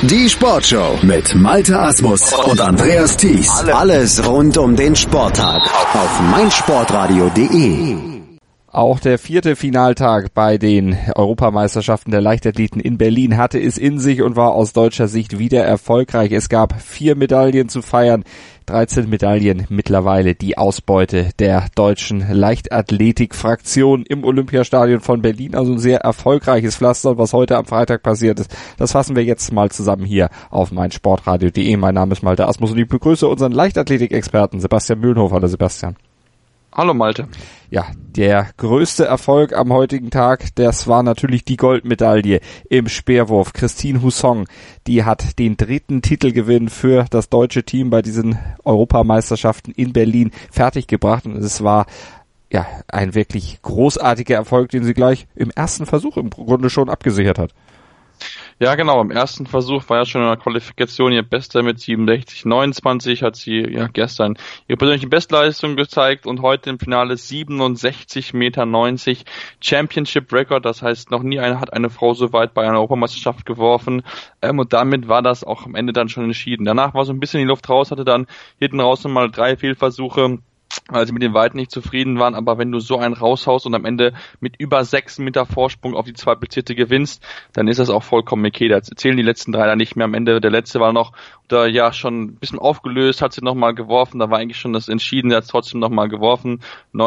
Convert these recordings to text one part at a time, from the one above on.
Die Sportshow mit Malte Asmus und Andreas Thies. Alles rund um den Sporttag auf meinsportradio.de. Auch der 4. Finaltag bei den Europameisterschaften der Leichtathleten in Berlin hatte es in sich und war aus deutscher Sicht wieder erfolgreich. Es gab 4 Medaillen zu feiern, 13 Medaillen mittlerweile die Ausbeute der deutschen Leichtathletik-Fraktion im Olympiastadion von Berlin. Also ein sehr erfolgreiches Pflaster, was heute am Freitag passiert ist. Das fassen wir jetzt mal zusammen hier auf meinsportradio.de. Mein Name ist Malte Asmus und ich begrüße unseren Leichtathletik-Experten Sebastian Mühlenhof. Hallo Sebastian. Hallo Malte. Ja, der größte Erfolg am heutigen Tag, das war natürlich die Goldmedaille im Speerwurf. Christine Husson, die hat den 3. Titelgewinn für das deutsche Team bei diesen Europameisterschaften in Berlin fertiggebracht. Und es war ja ein wirklich großartiger Erfolg, den sie gleich im ersten Versuch im Grunde schon abgesichert hat. Ja genau, im ersten Versuch war ja schon in der Qualifikation ihr Bester mit 67,29, hat sie ja gestern ihre persönliche Bestleistung gezeigt und heute im Finale 67,90 Meter, Championship Record, das heißt noch nie hat eine Frau so weit bei einer Europameisterschaft geworfen und damit war das auch am Ende dann schon entschieden. Danach war so ein bisschen die Luft raus, hatte dann hinten raus nochmal 3 Fehlversuche, weil sie mit den Weiten nicht zufrieden waren, aber wenn du so einen raushaust und am Ende mit über 6 Meter Vorsprung auf die Zweitplatzierte gewinnst, dann ist das auch vollkommen okay. Da zählen die letzten 3 dann nicht mehr. Am Ende, der letzte war noch da ja schon ein bisschen aufgelöst, hat sie nochmal geworfen, da war eigentlich schon das Entschieden, er hat trotzdem nochmal geworfen,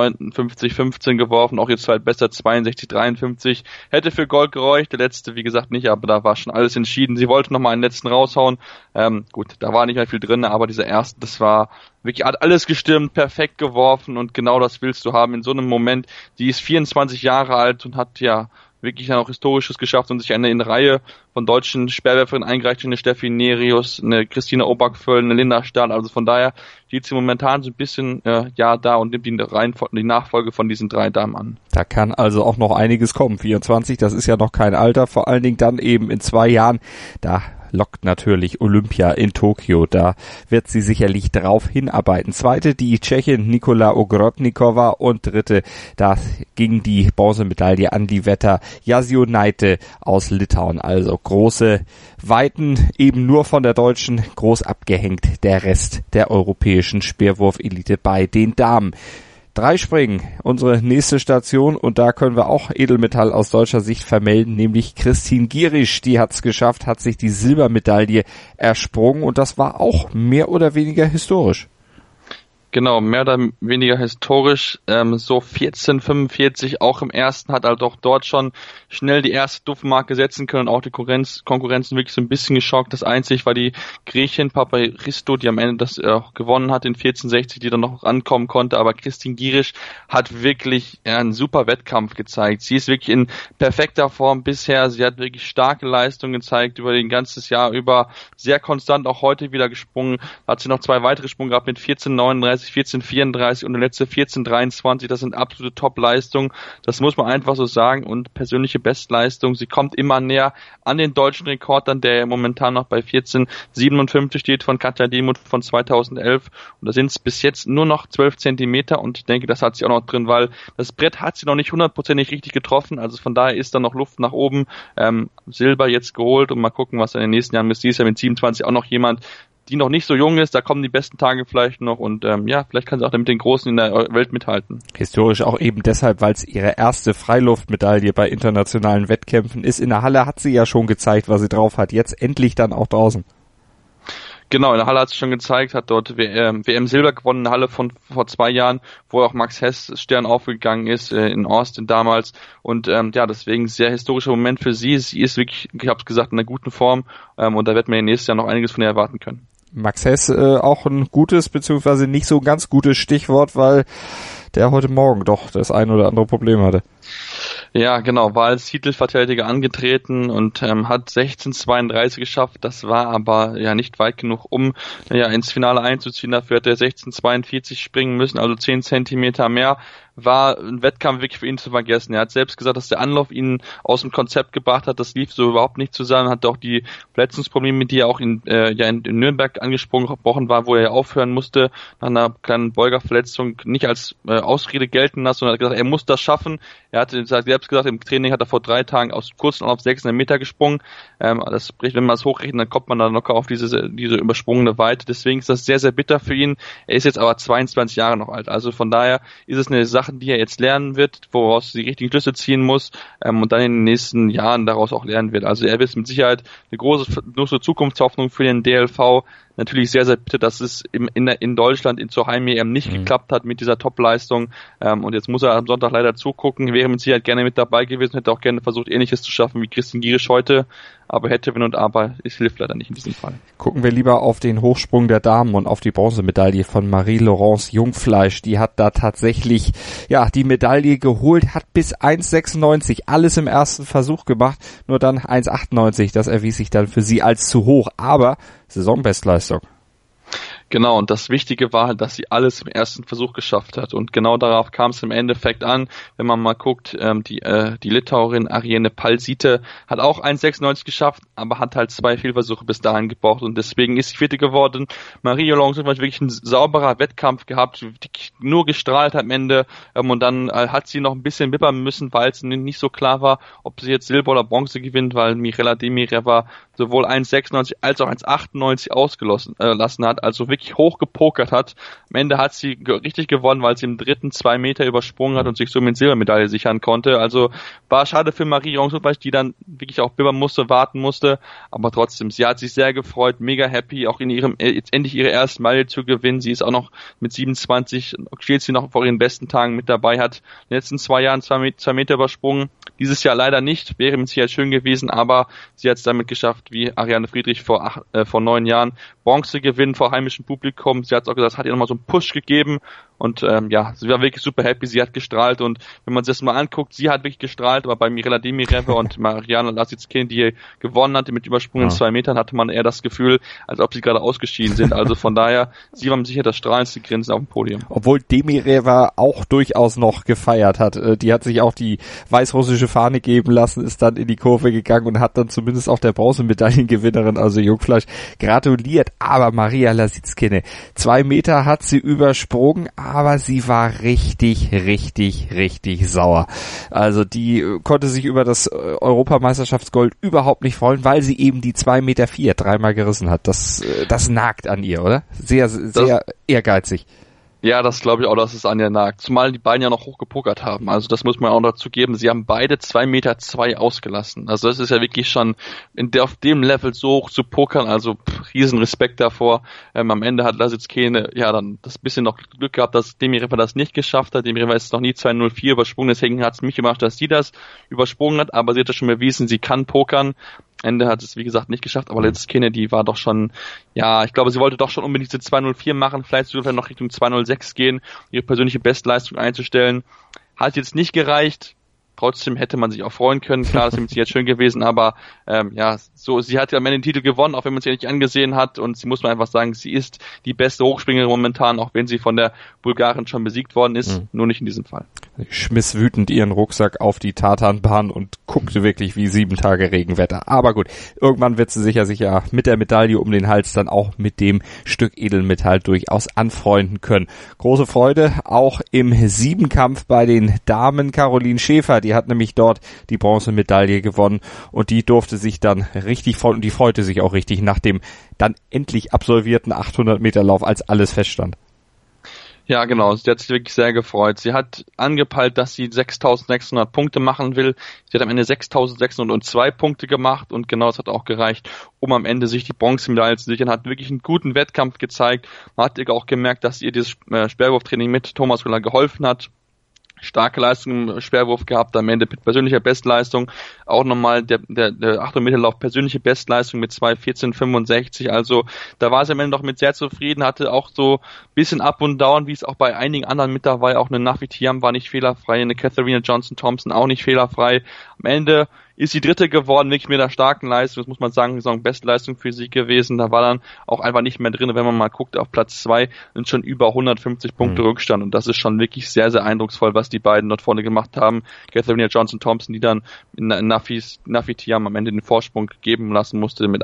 59,15 geworfen, auch jetzt halt besser 62,53, hätte für Gold gereicht, der letzte wie gesagt nicht, aber da war schon alles entschieden, sie wollte nochmal einen letzten raushauen, gut, da war nicht mehr viel drin, aber dieser erste, das war wirklich, hat alles gestimmt, perfekt geworfen und genau das willst du haben in so einem Moment, die ist 24 Jahre alt und hat ja wirklich dann auch Historisches geschafft und sich eine Reihe von deutschen Speerwerferinnen eingereicht, eine Steffi Nerius, eine Christina Obergföll, eine Linda Stahl, also von daher steht sie momentan so ein bisschen da und nimmt die Nachfolge von diesen 3 Damen an. Da kann also auch noch einiges kommen. 24, das ist ja noch kein Alter, vor allen Dingen dann eben in 2 Jahren, da lockt natürlich Olympia in Tokio. Da wird sie sicherlich drauf hinarbeiten. 2. die Tschechin Nikola Ogrodnikova und 3. da ging die Bronzemedaille an die Wetter Jasionaite aus Litauen. Also große Weiten eben nur von der Deutschen, groß abgehängt der Rest der europäischen Speerwurfelite bei den Damen. Dreispringen, unsere nächste Station, und da können wir auch Edelmetall aus deutscher Sicht vermelden, nämlich Christine Gierich, die hat's geschafft, hat sich die Silbermedaille ersprungen und das war auch mehr oder weniger historisch. Genau, mehr oder weniger historisch, so 14,45 auch im ersten, hat halt auch dort schon schnell die erste Duftmarke setzen können und auch die Konkurrenzen wirklich so ein bisschen geschockt. Das einzig war die Griechin Paparisto, die am Ende das gewonnen hat in 14,60, die dann noch rankommen konnte, aber Christine Gierich hat wirklich einen super Wettkampf gezeigt. Sie ist wirklich in perfekter Form bisher, sie hat wirklich starke Leistungen gezeigt über den ganzes Jahr über, sehr konstant auch heute wieder gesprungen, hat sie noch 2 weitere Sprünge gehabt mit 14,39, 14,34 und der letzte 14,23, das sind absolute Top-Leistungen, das muss man einfach so sagen und persönliche Bestleistung, sie kommt immer näher an den deutschen Rekord dann, der momentan noch bei 14,57 steht von Katja Demuth von 2011 und da sind es bis jetzt nur noch 12 Zentimeter und ich denke, das hat sie auch noch drin, weil das Brett hat sie noch nicht 100% richtig getroffen, also von daher ist da noch Luft nach oben, Silber jetzt geholt und mal gucken, was in den nächsten Jahren ist, dies Jahr mit 27 auch noch jemand, die noch nicht so jung ist, da kommen die besten Tage vielleicht noch und vielleicht kann sie auch mit den Großen in der Welt mithalten. Historisch auch eben deshalb, weil es ihre erste Freiluftmedaille bei internationalen Wettkämpfen ist. In der Halle hat sie ja schon gezeigt, was sie drauf hat, jetzt endlich dann auch draußen. Genau, in der Halle hat sie schon gezeigt, hat dort WM Silber gewonnen in der Halle von vor 2 Jahren, wo auch Max Hess Stern aufgegangen ist, in Austin damals und deswegen sehr historischer Moment für sie. Sie ist wirklich, ich habe es gesagt, in einer guten Form und da wird man nächstes Jahr noch einiges von ihr erwarten können. Max Hess auch ein gutes, beziehungsweise nicht so ganz gutes Stichwort, weil der heute Morgen doch das ein oder andere Problem hatte. Ja, genau, war als Titelverteidiger angetreten und hat 16,32 geschafft. Das war aber ja nicht weit genug, um ins Finale einzuziehen. Dafür hat er 16,42 springen müssen, also 10 Zentimeter mehr. War ein Wettkampf wirklich für ihn zu vergessen. Er hat selbst gesagt, dass der Anlauf ihn aus dem Konzept gebracht hat. Das lief so überhaupt nicht zusammen. Hatte auch die Verletzungsprobleme, die er auch in Nürnberg angesprochen war, wo er aufhören musste nach einer kleinen Beugerverletzung. Nicht als Ausrede gelten lassen und hat gesagt, er muss das schaffen. Er hatte selbst gesagt, im Training hat er vor 3 Tagen aus kurzen auf 600 Meter gesprungen. Das spricht, wenn man das hochrechnet, dann kommt man dann locker auf diese übersprungene Weite. Deswegen ist das sehr, sehr bitter für ihn. Er ist jetzt aber 22 Jahre noch alt. Also von daher ist es eine Sache, die er jetzt lernen wird, woraus die richtigen Schlüsse ziehen muss und dann in den nächsten Jahren daraus auch lernen wird. Also er wird mit Sicherheit eine große Zukunftshoffnung für den DLV. Natürlich sehr, sehr bitter, dass es in Deutschland zur Heim-EM nicht geklappt hat mit dieser Top-Leistung. Und jetzt muss er am Sonntag leider zugucken. Wäre mit Sicherheit gerne mit dabei gewesen, hätte auch gerne versucht, Ähnliches zu schaffen wie Christian Giersch heute. Aber hätte, wenn und aber, es hilft leider nicht in diesem Fall. Gucken wir lieber auf den Hochsprung der Damen und auf die Bronzemedaille von Marie-Laurence Jungfleisch. Die hat da tatsächlich, die Medaille geholt, hat bis 1,96 alles im ersten Versuch gemacht, nur dann 1,98. Das erwies sich dann für sie als zu hoch, aber Saisonbestleistung. Genau, und das Wichtige war halt, dass sie alles im ersten Versuch geschafft hat. Und genau darauf kam es im Endeffekt an. Wenn man mal guckt, die Litauerin Ariane Palsite hat auch 1,96 geschafft, aber hat halt 2 Fehlversuche bis dahin gebraucht. Und deswegen ist sie Vierte geworden. Marie-Laurence hat wirklich ein sauberer Wettkampf gehabt, die nur gestrahlt am Ende. Und dann hat sie noch ein bisschen wippern müssen, weil es nicht so klar war, ob sie jetzt Silber oder Bronze gewinnt, weil Mirela Demireva sowohl 1,96 als auch 1,98 ausgelassen hat, also wirklich hoch gepokert hat. Am Ende hat sie richtig gewonnen, weil sie im dritten 2 Meter übersprungen hat und sich so mit Silbermedaille sichern konnte. Also war schade für Marie-Laurence, die dann wirklich auch bibbern musste, warten musste, aber trotzdem, sie hat sich sehr gefreut, mega happy, auch in ihrem jetzt endlich ihre erste Medaille zu gewinnen. Sie ist auch noch mit 27, steht sie noch vor ihren besten Tagen mit dabei, hat in den letzten 2 Jahren 2 Meter übersprungen. Dieses Jahr leider nicht, wäre mit Sicherheit schön gewesen, aber sie hat es damit geschafft, wie Ariane Friedrich vor 9 Jahren, Bronze gewinnen vor heimischem Publikum. Sie hat es auch gesagt, hat ihr nochmal so einen Push gegeben und sie war wirklich super happy, sie hat gestrahlt und wenn man sich das mal anguckt, sie hat wirklich gestrahlt, aber bei Mirela Demireva und Mariana Lasitskene, die gewonnen hatte mit übersprungenen 2 Metern, hatte man eher das Gefühl, als ob sie gerade ausgeschieden sind. Also von daher, sie waren sicher das strahlendste Grinsen auf dem Podium. Obwohl Demireva auch durchaus noch gefeiert hat. Die hat sich auch die weißrussische Fahne geben lassen, ist dann in die Kurve gegangen und hat dann zumindest auch der Bronzemedaillengewinnerin, also Jungfleisch, gratuliert. Aber Maria Lasitskene, 2 Meter hat sie übersprungen, aber sie war richtig sauer. Also die konnte sich über das Europameisterschaftsgold überhaupt nicht freuen, weil sie eben die 2,4 Meter 3-mal gerissen hat. Das nagt an ihr, oder? Sehr ehrgeizig. Ja, das glaube ich auch, dass es an ihr nagt. Zumal die beiden ja noch hochgepokert haben. Also das muss man auch dazu geben. Sie haben beide 2,2 Meter ausgelassen. Also das ist ja wirklich schon auf dem Level so hoch zu pokern. Also riesen Respekt davor. Am Ende hat Lasitskene dann das bisschen noch Glück gehabt, dass Demireva das nicht geschafft hat. Demireva ist noch nie 2,04 übersprungen. Deswegen hat es mich gemacht, dass sie das übersprungen hat. Aber sie hat ja schon bewiesen, sie kann pokern. Ende hat es, wie gesagt, nicht geschafft, aber Lasitskene, die war doch schon, ich glaube, sie wollte doch schon unbedingt diese 2,04 machen, vielleicht sogar noch Richtung 2,06 gehen, ihre persönliche Bestleistung einzustellen. Hat jetzt nicht gereicht. Trotzdem hätte man sich auch freuen können. Klar, das ist jetzt schön gewesen, aber sie hat ja am Ende den Titel gewonnen, auch wenn man sie nicht angesehen hat. Und sie muss man einfach sagen, sie ist die beste Hochspringerin momentan, auch wenn sie von der Bulgarin schon besiegt worden ist. Nur nicht in diesem Fall. Sie schmiss wütend ihren Rucksack auf die Tatanbahn und guckte wirklich wie 7 Tage Regenwetter. Aber gut, irgendwann wird sie sicher mit der Medaille um den Hals dann auch mit dem Stück Edelmetall durchaus anfreunden können. Große Freude auch im Siebenkampf bei den Damen. Caroline Schäfer, die hat nämlich dort die Bronzemedaille gewonnen und die durfte sich dann richtig freuen und die freute sich auch richtig nach dem dann endlich absolvierten 800-Meter-Lauf, als alles feststand. Ja, genau. Sie hat sich wirklich sehr gefreut. Sie hat angepeilt, dass sie 6.600 Punkte machen will. Sie hat am Ende 6.602 Punkte gemacht und genau das hat auch gereicht, um am Ende sich die Bronzemedaille zu sichern. Hat wirklich einen guten Wettkampf gezeigt. Man hat auch gemerkt, dass ihr dieses Sperrwurftraining mit Thomas Müller geholfen hat. Starke Leistung im Sperrwurf gehabt, am Ende mit persönlicher Bestleistung. Auch nochmal der 800-Meter-Lauf persönliche Bestleistung mit 2:14,65. Also da war sie am Ende noch mit sehr zufrieden, hatte auch so ein bisschen Up und Down, wie es auch bei einigen anderen mit dabei. Auch eine Nafi Thiam war nicht fehlerfrei, eine Katharina Johnson-Thompson auch nicht fehlerfrei. Am Ende ist die dritte geworden, wirklich mit einer starken Leistung, das muss man sagen, Saisonbestleistung für sie gewesen. Da war dann auch einfach nicht mehr drin, wenn man mal guckt, auf Platz 2 sind schon über 150 Punkte Rückstand und das ist schon wirklich sehr, sehr eindrucksvoll, was die beiden dort vorne gemacht haben. Katharina Johnson-Thompson, die dann in Nafi Thiam am Ende den Vorsprung geben lassen musste mit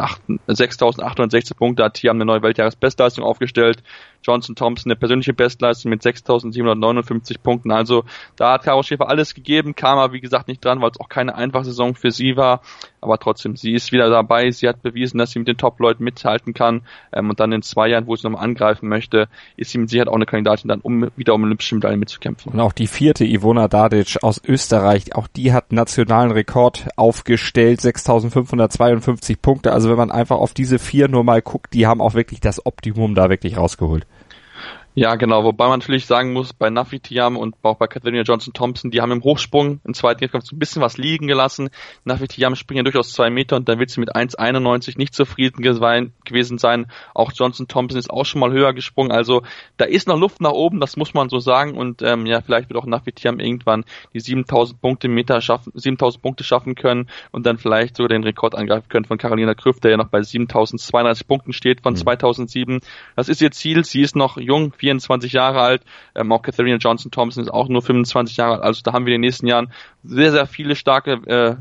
6.860 Punkte, hat Thiam eine neue Weltjahresbestleistung aufgestellt. Johnson-Thompson eine persönliche Bestleistung mit 6.759 Punkten. Also da hat Caro Schäfer alles gegeben, kam aber wie gesagt nicht dran, weil es auch keine einfache Saison für sie war. Aber trotzdem, sie ist wieder dabei. Sie hat bewiesen, dass sie mit den Top-Leuten mithalten kann. Und dann in 2 Jahren, wo sie nochmal angreifen möchte, ist sie mit Sicherheit auch eine Kandidatin, dann wieder um olympische Medaillen mitzukämpfen. Und auch die 4. Ivona Dadic aus Österreich, auch die hat nationalen Rekord aufgestellt, 6.552 Punkte. Also wenn man einfach auf diese 4 nur mal guckt, die haben auch wirklich das Optimum da wirklich rausgeholt. Ja, genau, wobei man natürlich sagen muss, bei Nafi Thiam und auch bei Katharina Johnson-Thompson, die haben im Hochsprung im zweiten Wettkampf so ein bisschen was liegen gelassen. Nafi Thiam springt ja durchaus 2 Meter und da wird sie mit 1,91 nicht zufrieden gewesen sein. Auch Johnson-Thompson ist auch schon mal höher gesprungen, also da ist noch Luft nach oben, das muss man so sagen und vielleicht wird auch Nafi Thiam irgendwann die 7.000 Punkte schaffen können und dann vielleicht sogar den Rekord angreifen können von Carolina Klüft, der ja noch bei 7.032 Punkten steht von 2007. Das ist ihr Ziel, sie ist noch jung, 24 Jahre alt, auch Katharina Johnson-Thompson ist auch nur 25 Jahre alt, also da haben wir in den nächsten Jahren sehr, sehr viele starke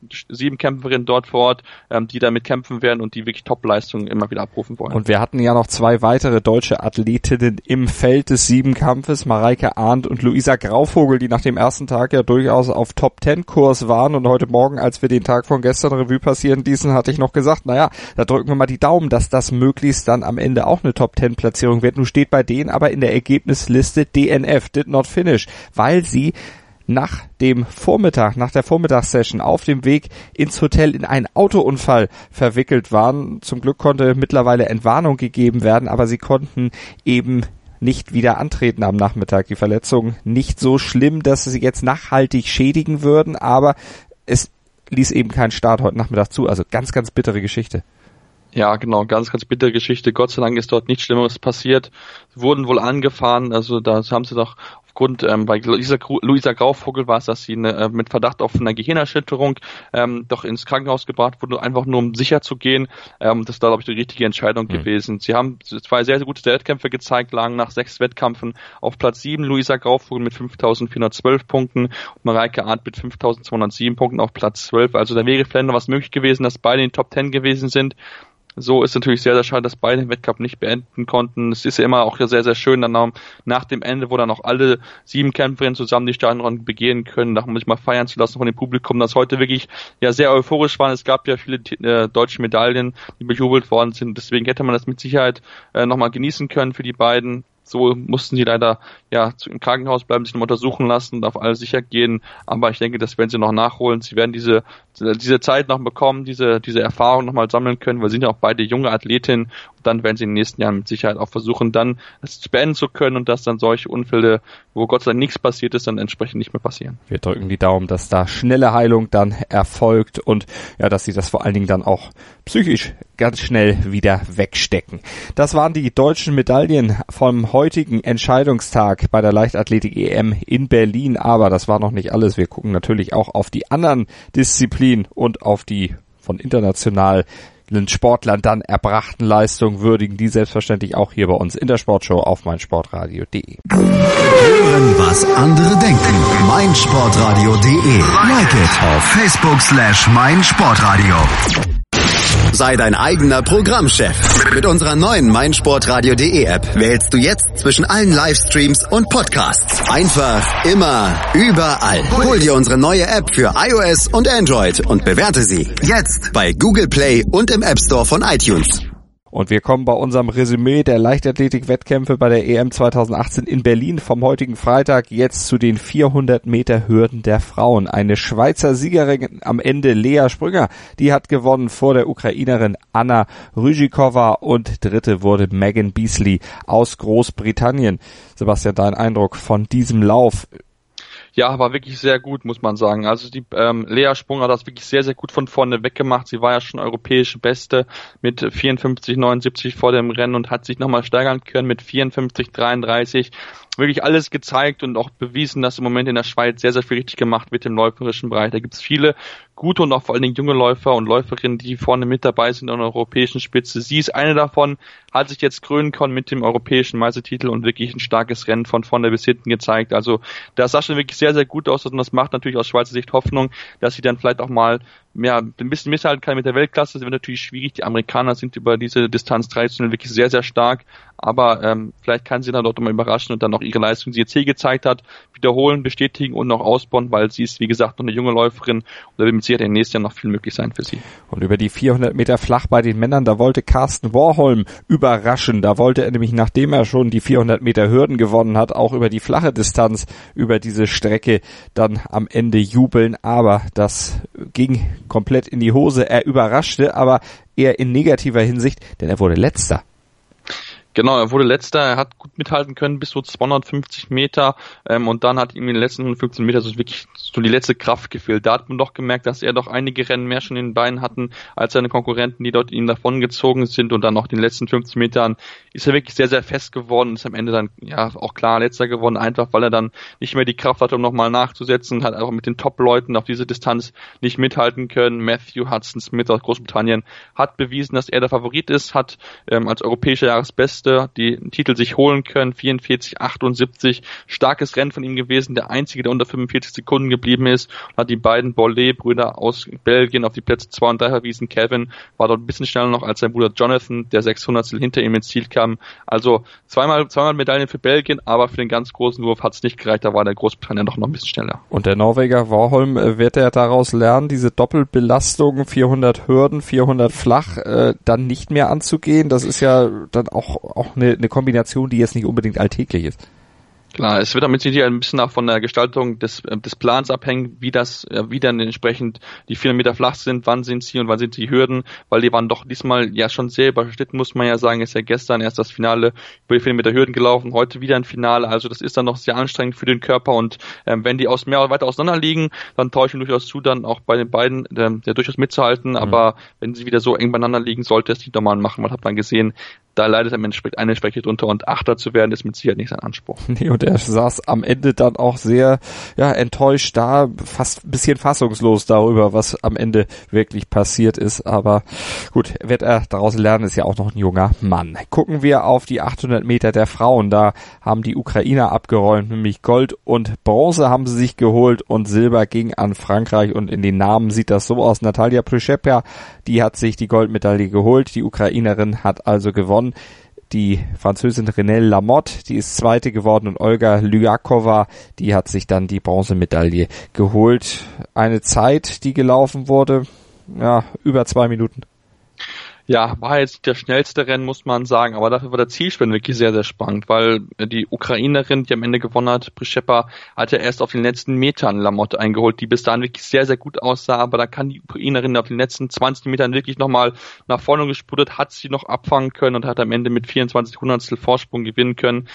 7 Kämpferinnen dort vor Ort, die damit kämpfen werden und die wirklich Top-Leistungen immer wieder abrufen wollen. Und wir hatten ja noch 2 weitere deutsche Athletinnen im Feld des 7-Kampfes, Mareike Arndt und Luisa Grauvogel, die nach dem ersten Tag ja durchaus auf Top-10-Kurs waren und heute Morgen, als wir den Tag von gestern Revue passieren ließen, hatte ich noch gesagt, naja, da drücken wir mal die Daumen, dass das möglichst dann am Ende auch eine Top-10-Platzierung wird. Nun steht bei denen aber in der Ergebnisliste DNF, did not finish, weil sie nach der Vormittagssession auf dem Weg ins Hotel in einen Autounfall verwickelt waren. Zum Glück konnte mittlerweile Entwarnung gegeben werden, aber sie konnten eben nicht wieder antreten am Nachmittag. Die Verletzungen nicht so schlimm, dass sie jetzt nachhaltig schädigen würden, aber es ließ eben keinen Start heute Nachmittag zu. Also ganz, ganz bittere Geschichte. Ja, genau, ganz, ganz bittere Geschichte. Gott sei Dank ist dort nichts Schlimmeres passiert. Sie wurden wohl angefahren, also da haben sie doch aufgrund, bei Luisa Grauvogel war es, dass sie mit Verdacht auf eine Gehirnerschütterung doch ins Krankenhaus gebracht wurde, einfach nur um sicher zu gehen. Das ist da, glaube ich, die richtige Entscheidung gewesen. Sie haben 2 sehr, sehr gute Wettkämpfe gezeigt, lagen nach 6 Wettkämpfen auf Platz 7, Luisa Grauvogel mit 5.412 Punkten und Mareike Arndt mit 5.207 Punkten auf Platz 12. Also da wäre vielleicht noch was möglich gewesen, dass beide in den Top 10 gewesen sind. So ist natürlich sehr, sehr schade, dass beide den Wettkampf nicht beenden konnten. Es ist ja immer auch sehr, sehr schön, dann nach dem Ende, wo dann auch alle 7 Kämpferinnen zusammen die Startrunde begehen können, da muss ich mal feiern zu lassen von dem Publikum, das heute wirklich ja sehr euphorisch war. Es gab ja viele deutsche Medaillen, die bejubelt worden sind. Deswegen hätte man das mit Sicherheit nochmal genießen können für die beiden. So mussten sie leider im Krankenhaus bleiben, sich noch untersuchen lassen und auf alles sicher gehen. Aber ich denke, das werden sie noch nachholen. Sie werden diese Zeit noch bekommen, diese Erfahrung noch mal sammeln können, weil sie sind ja auch beide junge Athletinnen. Und dann werden sie in den nächsten Jahren mit Sicherheit auch versuchen, dann es beenden zu können und dass dann solche Unfälle, wo Gott sei Dank nichts passiert ist, dann entsprechend nicht mehr passieren. Wir drücken die Daumen, dass da schnelle Heilung dann erfolgt und dass sie das vor allen Dingen dann auch psychisch ganz schnell wieder wegstecken. Das waren die deutschen Medaillen vom heutigen Entscheidungstag bei der Leichtathletik-EM in Berlin. Aber das war noch nicht alles. Wir gucken natürlich auch auf die anderen Disziplinen und auf die von internationalen Sportlern dann erbrachten Leistungen, würdigen die selbstverständlich auch hier bei uns in der Sportshow auf meinsportradio.de. Hören, was andere denken. meinsportradio.de. Like it auf Facebook/meinsportradio. Sei dein eigener Programmchef. Mit unserer neuen meinsportradio.de App wählst du jetzt zwischen allen Livestreams und Podcasts. Einfach, immer, überall. Hol dir unsere neue App für iOS und Android und bewerte sie jetzt bei Google Play und im App Store von iTunes. Und wir kommen bei unserem Resümee der Leichtathletik-Wettkämpfe bei der EM 2018 in Berlin vom heutigen Freitag jetzt zu den 400 Meter Hürden der Frauen. Eine Schweizer Siegerin am Ende, Lea Sprünger, die hat gewonnen vor der Ukrainerin Anna Rüžíková und dritte wurde Megan Beasley aus Großbritannien. Sebastian, dein Eindruck von diesem Lauf? Ja, war wirklich sehr gut, muss man sagen. Also die Lea Sprung hat das wirklich sehr, sehr gut von vorne weggemacht. Sie war ja schon europäische Beste mit 54,79 vor dem Rennen und hat sich nochmal steigern können mit 54,33. Wirklich alles gezeigt und auch bewiesen, dass im Moment in der Schweiz sehr, sehr viel richtig gemacht wird im läuferischen Bereich. Da gibt's viele gute und auch vor allen Dingen junge Läufer und Läuferinnen, die vorne mit dabei sind an der europäischen Spitze. Sie ist eine davon, hat sich jetzt krönen können mit dem europäischen Meistertitel und wirklich ein starkes Rennen von vorne bis hinten gezeigt. Also das sah schon wirklich sehr, sehr gut aus und das macht natürlich aus Schweizer Sicht Hoffnung, dass sie dann vielleicht auch mal ein bisschen mithalten kann mit der Weltklasse. Das wird natürlich schwierig. Die Amerikaner sind über diese Distanz traditionell wirklich sehr, sehr stark. Aber vielleicht kann sie dann dort mal überraschen und dann noch ihre Leistung, die sie jetzt hier gezeigt hat, wiederholen, bestätigen und noch ausbauen, weil sie ist, wie gesagt, noch eine junge Läuferin und da wird mit Sicherheit im nächsten Jahr noch viel möglich sein für sie. Und über die 400 Meter flach bei den Männern, da wollte Carsten Warholm überraschen. Da wollte er nämlich, nachdem er schon die 400 Meter Hürden gewonnen hat, auch über die flache Distanz, über diese Strecke dann am Ende jubeln. Aber das ging komplett in die Hose. Er überraschte, aber eher in negativer Hinsicht, denn er wurde Letzter. Genau, er wurde Letzter, er hat gut mithalten können bis so 250 Meter und dann hat ihm in den letzten 115 Meter so wirklich so die letzte Kraft gefehlt. Da hat man doch gemerkt, dass er doch einige Rennen mehr schon in den Beinen hatten als seine Konkurrenten, die dort ihm davongezogen sind und dann auch den letzten 15 Metern ist er wirklich sehr, sehr fest geworden und ist am Ende dann ja auch klar Letzter geworden, einfach weil er dann nicht mehr die Kraft hatte, um nochmal nachzusetzen, hat auch mit den Top-Leuten auf diese Distanz nicht mithalten können. Matthew Hudson-Smith aus Großbritannien hat bewiesen, dass er der Favorit ist, hat als europäischer Jahresbeste die Titel sich holen können, 44,78, starkes Rennen von ihm gewesen, der einzige, der unter 45 Sekunden geblieben ist, hat die beiden Bollet-Brüder aus Belgien auf die Plätze 2 und 3 verwiesen. Kevin war dort ein bisschen schneller noch als sein Bruder Jonathan, der 600 hinter ihm ins Ziel kam. Also zweimal Medaillen für Belgien, aber für den ganz großen Wurf hat es nicht gereicht, da war der Großbritannien doch noch ein bisschen schneller. Und der Norweger Warholm, wird er daraus lernen, diese Doppelbelastung, 400 Hürden, 400 flach, dann nicht mehr anzugehen? Das ist ja dann auch eine Kombination, die jetzt nicht unbedingt alltäglich ist. Klar, es wird damit sicher ein bisschen auch von der Gestaltung des Plans abhängen, wie dann entsprechend die 400 Meter flach sind, wann sind sie und wann sind die Hürden, weil die waren doch diesmal ja schon sehr überschritten, muss man ja sagen, ist ja gestern erst das Finale über die 400 Meter Hürden gelaufen, heute wieder ein Finale, also das ist dann noch sehr anstrengend für den Körper und wenn die weiter auseinander liegen, dann traue ich mir durchaus zu, dann auch bei den beiden ja durchaus mitzuhalten, aber wenn sie wieder so eng beieinander liegen, sollte es nicht normal machen, man hat man gesehen, da leidet am Ende eine Strecke drunter und Achter zu werden, ist mit Sicherheit nicht sein Anspruch. Nee, und er saß am Ende dann auch sehr enttäuscht da, fast ein bisschen fassungslos darüber, was am Ende wirklich passiert ist. Aber gut, wird er daraus lernen, ist ja auch noch ein junger Mann. Gucken wir auf die 800 Meter der Frauen. Da haben die Ukrainer abgeräumt, nämlich Gold und Bronze haben sie sich geholt und Silber ging an Frankreich. Und in den Namen sieht das so aus. Natalia Przyczepka, die hat sich die Goldmedaille geholt. Die Ukrainerin hat also gewonnen. Die Französin Renelle Lamotte, die ist Zweite geworden und Olga Lyakova, die hat sich dann die Bronzemedaille geholt. Eine Zeit, die gelaufen wurde, über 2 Minuten. Ja, war jetzt der schnellste Rennen, muss man sagen, aber dafür war der Zielsprint wirklich sehr, sehr spannend, weil die Ukrainerin, die am Ende gewonnen hat, Przyczepka, hat ja erst auf den letzten Metern Lamotte eingeholt, die bis dahin wirklich sehr, sehr gut aussah, aber da kann die Ukrainerin auf den letzten 20 Metern wirklich nochmal nach vorne gespurtet, hat sie noch abfangen können und hat am Ende mit 24 Hundertstel Vorsprung gewinnen können,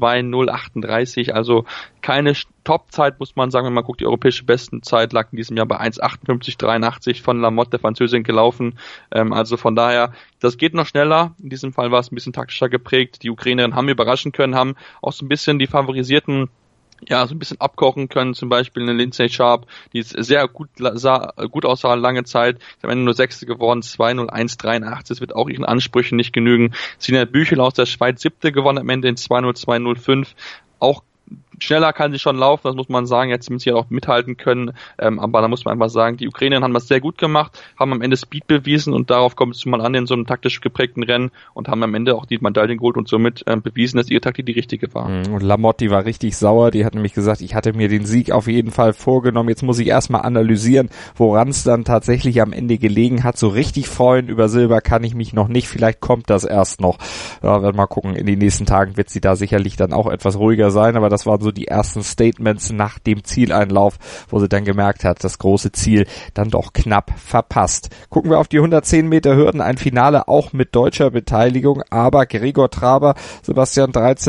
2:0:38, also keine Top-Zeit, muss man sagen, wenn man guckt, die europäische Bestenzeit lag in diesem Jahr bei 1:58:83 von Lamotte, der Französin, gelaufen. Also von daher, das geht noch schneller. In diesem Fall war es ein bisschen taktischer geprägt. Die Ukrainerinnen haben überraschen können, haben auch so ein bisschen die Favorisierten so ein bisschen abkochen können, zum Beispiel eine Lindsay Sharp, die sehr gut aussah lange Zeit, ist am Ende nur Sechste geworden, 2:01:83, das wird auch ihren Ansprüchen nicht genügen. Sina Büchel aus der Schweiz 7. gewonnen, am Ende in 2:02:05, auch schneller kann sie schon laufen, das muss man sagen, jetzt müssen sie auch mithalten können, aber da muss man einfach sagen, die Ukrainer haben das sehr gut gemacht, haben am Ende Speed bewiesen und darauf kommt es mal an in so einem taktisch geprägten Rennen und haben am Ende auch die Medaillen geholt und somit bewiesen, dass ihre Taktik die richtige war. Und Lamotte, die war richtig sauer, die hat nämlich gesagt, ich hatte mir den Sieg auf jeden Fall vorgenommen, jetzt muss ich erstmal analysieren, woran es dann tatsächlich am Ende gelegen hat, so richtig freuen über Silber kann ich mich noch nicht, vielleicht kommt das erst noch, werden wir mal gucken, in den nächsten Tagen wird sie da sicherlich dann auch etwas ruhiger sein, aber das waren so die ersten Statements nach dem Zieleinlauf, wo sie dann gemerkt hat, das große Ziel dann doch knapp verpasst. Gucken wir auf die 110 Meter Hürden, ein Finale auch mit deutscher Beteiligung, aber Gregor Traber, Sebastian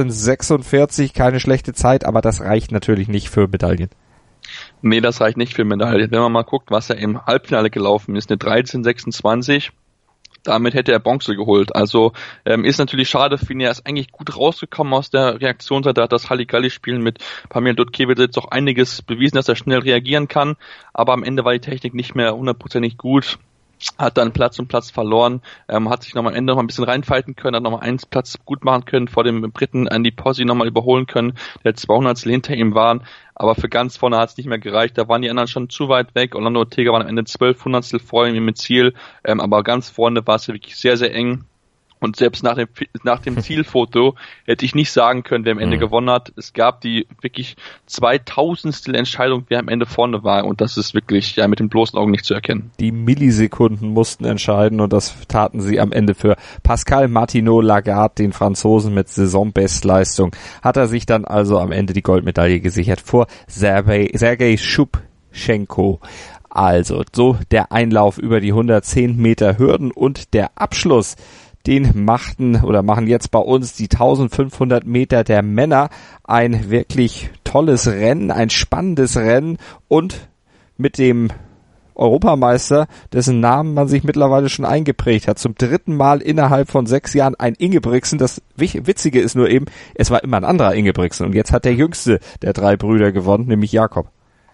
13:46, keine schlechte Zeit, aber das reicht natürlich nicht für Medaillen. Nee, das reicht nicht für Medaillen. Wenn man mal guckt, was er im Halbfinale gelaufen ist, eine 13:26, Damit hätte er Bronze geholt. Also ist natürlich schade für ihn. Er ist eigentlich gut rausgekommen aus der Reaktionsseite. Hat das Halligalli-Spielen mit Pamir Dutkiewicz jetzt auch einiges bewiesen, dass er schnell reagieren kann. Aber am Ende war die Technik nicht mehr hundertprozentig gut. Hat dann Platz verloren, hat sich am Ende noch ein bisschen reinfighten können, hat nochmal einen Platz gut machen können, vor dem Briten Andy Pozzi nochmal überholen können, der 200 hinter ihm waren, aber für ganz vorne hat es nicht mehr gereicht, da waren die anderen schon zu weit weg, Orlando Ortega war am Ende 12 vor ihm im Ziel, aber ganz vorne war es wirklich sehr, sehr eng. Und selbst nach dem Zielfoto hätte ich nicht sagen können, wer am Ende gewonnen hat. Es gab die wirklich 2000stel Entscheidung, wer am Ende vorne war. Und das ist wirklich mit den bloßen Augen nicht zu erkennen. Die Millisekunden mussten entscheiden und das taten sie am Ende für Pascal Martinot-Lagarde, den Franzosen mit Saisonbestleistung. Hat er sich dann also am Ende die Goldmedaille gesichert vor Sergei Schubschenko. Also so der Einlauf über die 110 Meter Hürden und der Abschluss. Den machen jetzt bei uns die 1500 Meter der Männer. Ein wirklich tolles Rennen, ein spannendes Rennen und mit dem Europameister, dessen Namen man sich mittlerweile schon eingeprägt hat. Zum 3. Mal innerhalb von 6 Jahren ein Ingebrigtsen. Das Witzige ist nur eben, es war immer ein anderer Ingebrigtsen und jetzt hat der jüngste der 3 Brüder gewonnen, nämlich Jakob.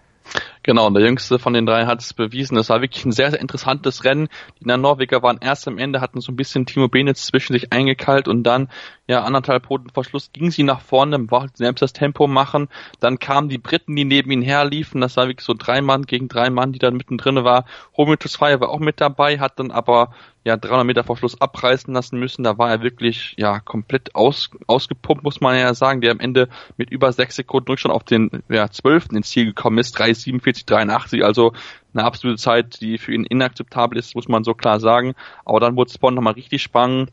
Genau, und der jüngste von den 3 hat es bewiesen. Das war wirklich ein sehr, sehr interessantes Rennen. Die Norweger waren erst am Ende, hatten so ein bisschen Timo Benitz zwischen sich eingekeilt und dann, 1,5 Runden vor Schluss ging sie nach vorne, wollten selbst das Tempo machen. Dann kamen die Briten, die neben ihnen herliefen. Das war wirklich so 3 Mann gegen 3 Mann, die da mittendrin war. Romain Tesfaye war auch mit dabei, hat dann aber 300 Meter vor Schluss abreißen lassen müssen. Da war er wirklich komplett ausgepumpt, muss man ja sagen, der am Ende mit über 6 Sekunden Rückstand auf den 12. ins Ziel gekommen ist, 3:47,83, also eine absolute Zeit, die für ihn inakzeptabel ist, muss man so klar sagen. Aber dann wurde Spawn nochmal richtig spannend.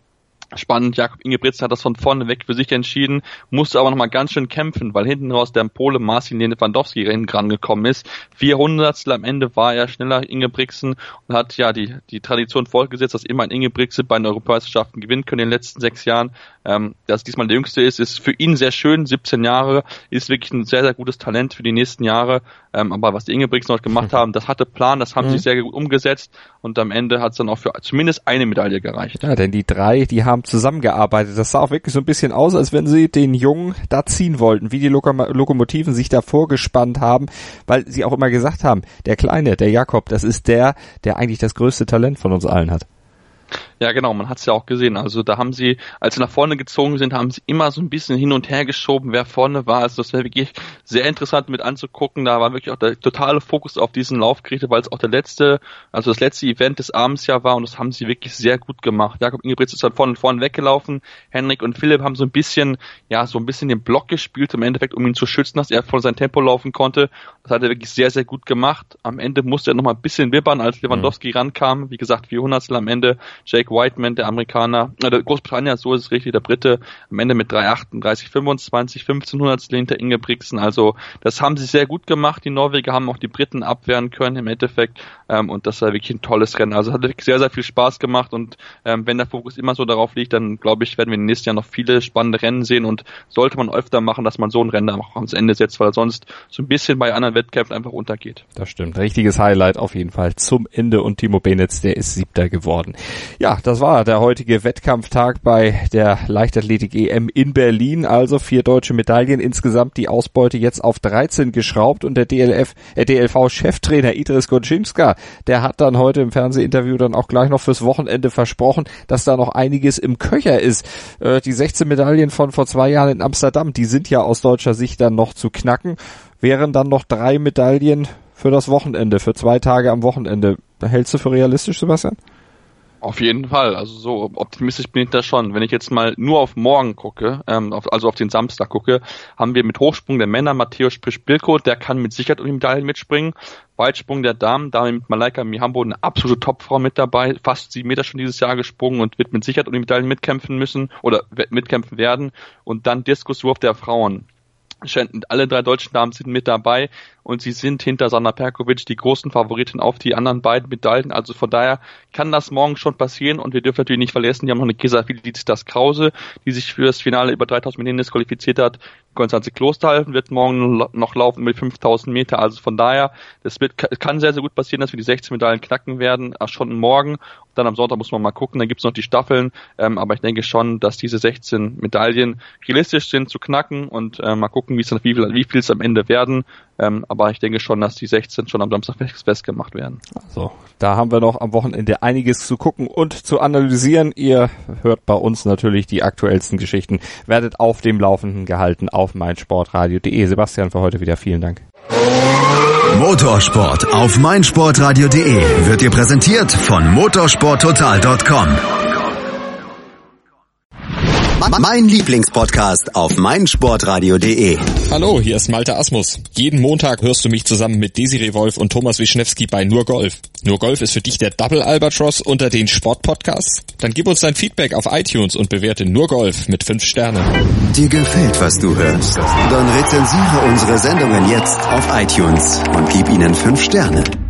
Jakob Ingebrigtsen hat das von vorne weg für sich entschieden, musste aber nochmal ganz schön kämpfen, weil hinten raus der Pole Marcin Lewandowski rangekommen ist. 400stel am Ende war er schneller Ingebrigtsen und hat die Tradition fortgesetzt, dass immer ein Ingebrigtsen bei den Europameisterschaften gewinnen können in den letzten 6 Jahren. Dass diesmal der Jüngste ist für ihn sehr schön, 17 Jahre, ist wirklich ein sehr, sehr gutes Talent für die nächsten Jahre. Aber was die Ingebrigtsen heute gemacht haben, das hatte Plan, das haben sie sehr gut umgesetzt und am Ende hat es dann auch für zumindest eine Medaille gereicht. Ja, denn die 3, die haben zusammengearbeitet. Das sah auch wirklich so ein bisschen aus, als wenn sie den Jungen da ziehen wollten, wie die Lokomotiven sich da vorgespannt haben, weil sie auch immer gesagt haben, der Kleine, der Jakob, das ist der eigentlich das größte Talent von uns allen hat. Ja, genau, man hat es ja auch gesehen. Also da haben sie, als sie nach vorne gezogen sind, haben sie immer so ein bisschen hin und her geschoben, wer vorne war. Also das wäre wirklich sehr interessant mit anzugucken. Da war wirklich auch der totale Fokus auf diesen Lauf gerichtet, weil es auch das letzte Event des Abends ja war und das haben sie wirklich sehr gut gemacht. Jakob Ingebrigtsen ist dann vorne weggelaufen. Henrik und Philipp haben so ein bisschen den Block gespielt, im Endeffekt, um ihn zu schützen, dass er vor sein Tempo laufen konnte. Das hat er wirklich sehr, sehr gut gemacht. Am Ende musste er noch mal ein bisschen wippern, als Lewandowski rankam. Wie gesagt, 400stel am Ende. Jake Whiteman, der Amerikaner, der Großbritannier, so ist es richtig, der Brite, am Ende mit 3:38,25, 1500stel hinter Ingebrigtsen. Also das haben sie sehr gut gemacht. Die Norweger haben auch die Briten abwehren können im Endeffekt und das war wirklich ein tolles Rennen. Also hat wirklich sehr, sehr viel Spaß gemacht und wenn der Fokus immer so darauf liegt, dann glaube ich, werden wir in den nächsten Jahren noch viele spannende Rennen sehen und sollte man öfter machen, dass man so ein Rennen auch ans Ende setzt, weil er sonst so ein bisschen bei anderen Wettkämpfen einfach untergeht. Das stimmt. Richtiges Highlight auf jeden Fall zum Ende und Timo Benitz, der ist 7. geworden. Ja, das war der heutige Wettkampftag bei der Leichtathletik-EM in Berlin. Also 4 deutsche Medaillen, insgesamt die Ausbeute jetzt auf 13 geschraubt und der DLV-Cheftrainer Idris Goczynska, der hat dann heute im Fernsehinterview dann auch gleich noch fürs Wochenende versprochen, dass da noch einiges im Köcher ist. Die 16 Medaillen von vor 2 Jahren in Amsterdam, die sind ja aus deutscher Sicht dann noch zu knacken, wären dann noch 3 Medaillen für das Wochenende, für 2 Tage am Wochenende. Hältst du für realistisch, Sebastian? Auf jeden Fall, also so optimistisch bin ich da schon. Wenn ich jetzt mal nur auf morgen gucke, auf den Samstag gucke, haben wir mit Hochsprung der Männer Matthäus Sprich-Bilko, der kann mit Sicherheit um die Medaillen mitspringen. Weitsprung der Damen, da mit Malaika Mihambo eine absolute Topfrau mit dabei, fast 7 Meter schon dieses Jahr gesprungen und wird mit Sicherheit um die Medaillen mitkämpfen müssen oder mitkämpfen werden. Und dann Diskuswurf der Frauen. Alle 3 deutschen Damen sind mit dabei und sie sind hinter Sandra Perkovic die großen Favoriten auf die anderen beiden Medaillen. Also von daher kann das morgen schon passieren und wir dürfen natürlich nicht vergessen, die haben noch eine Kesa Felicitas Krause, die sich für das Finale über 3000 Meter disqualifiziert hat. Konstanze Klosterhalfen wird morgen noch laufen mit 5000 Meter. Also von daher, kann sehr, sehr gut passieren, dass wir die 16 Medaillen knacken werden, schon morgen. Dann am Sonntag muss man mal gucken, dann gibt's noch die Staffeln, aber ich denke schon, dass diese 16 Medaillen realistisch sind zu knacken und mal gucken, wie viel es am Ende werden. Aber ich denke schon, dass die 16 schon am Samstag festgemacht werden. Also, da haben wir noch am Wochenende einiges zu gucken und zu analysieren. Ihr hört bei uns natürlich die aktuellsten Geschichten, werdet auf dem Laufenden gehalten auf meinsportradio.de. Sebastian, für heute wieder vielen Dank. Motorsport auf meinsportradio.de wird dir präsentiert von motorsporttotal.com. Mein Lieblingspodcast auf meinsportradio.de. Hallo, hier ist Malte Asmus. Jeden Montag hörst du mich zusammen mit Desiree Wolf und Thomas Wischnewski bei Nur Golf. Nur Golf ist für dich der Double Albatross unter den Sportpodcasts? Dann gib uns dein Feedback auf iTunes und bewerte Nur Golf mit 5 Sternen. Dir gefällt, was du hörst? Dann rezensiere unsere Sendungen jetzt auf iTunes und gib ihnen 5 Sterne.